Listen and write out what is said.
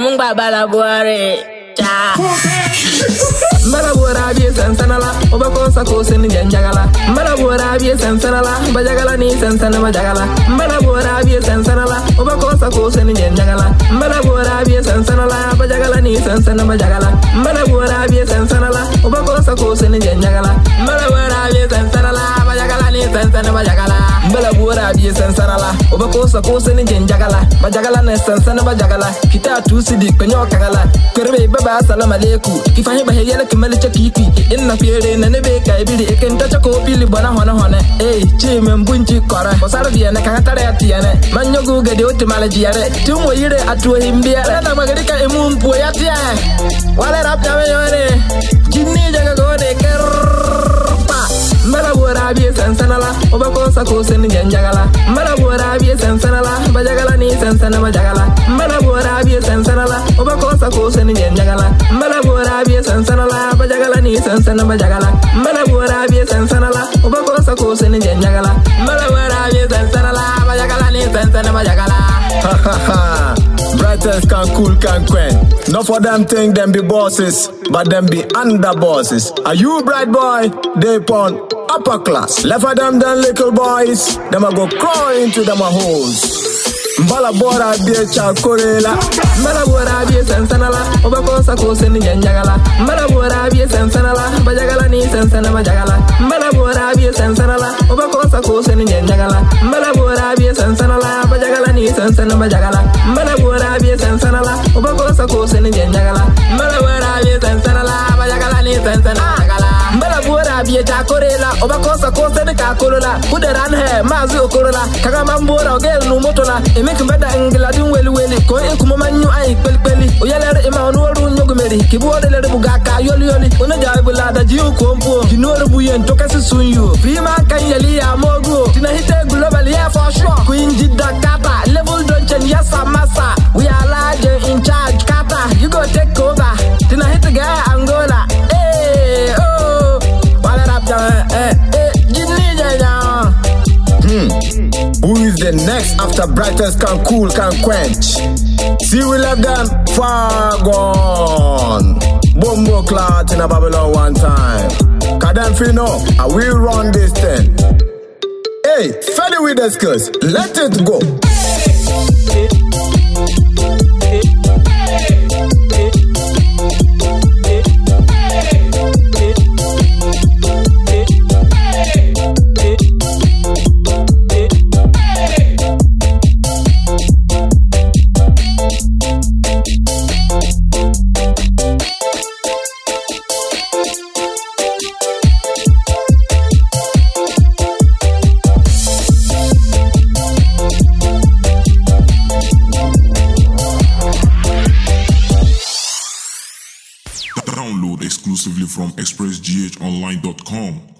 mung babala boare. Cha. Malabora bi sansanala obako sako sen janjagala malabora bi sansanala bajagala ni sansana bajagala malabora bi sansanala obako sako sen janjagala malabora bi sansanala bajagala ni sansana bajagala malabora bi sansanala obako sako sen janjagala malabora bi sansanala bajagala ni sansana bajagala malabora bi sansanala obako sako sen janjagala bajagala ni sansana bajagala kita tusidi kanyo kagala kurbe baba salam aleikum kifanyi bahiyala kimali chakiki inna fiere na nebe ka ibiri ekenta chako pili bana hona chi membunchi kora posara biya na kangata ya tiane manyogu gede otimala jiare tumo yire atuo himbia na magarika emumpu ya tia wale rap jawe yore jinni jaga gode kerpa malabora bi sansanala obako sako sen janjagala malabora bi sansanala bajagala ni sansana bajagala malabora bi sansanala obako sako sen janjagala malabora bi sansanala bajagala ni sansana bajagala malabora bi sansanala obako sako sen janjagala malabora bi sansanala bajagala ni sansana bajagala ha ha ha. Brightest can cool can quench. Not for them think them be bosses, but them be under bosses. Are you bright boy? They pon upper class. Left of them little boys, them a go crawl into them a holes. Mbala bora bie cha korela mbala bora bie sansanala obako sako sen janjagala mbala bora bie sansanala bajagala ni sansana bajagala mbala bora bie sansanala obako sako sen janjagala mbala bora bie sansanala bajagala ni sansana bajagala mbala bora bie sansanala obako sako sen janjagala mbala bora bie sansanala bajagala ni sansana bajagala mbala bora bie cha korela obako sako sen ka korola kudaran he mazi okorola kaga mambora ogel no motola make better ngladin weli ko en kuma manyu ay peli oyalere ima onoru nyogumeri kibo de le bugaka yoli ona jaabu la da jiu kompo dinoro buyen to kasi sunyu prima kan yali ya mogo tina hite global ya for sure queen jidda kata level don't change yasa massa we are large in charge kata you go take over tina hite ga angola wala rap jinni jaja Who is the next after brightest can cool can quench? See we left them far gone. Bombo clout in a Babylon one time. Kadam Fino, I will run this thing. Hey, Feli with the skills, let it go. Download exclusively from expressghonline.com.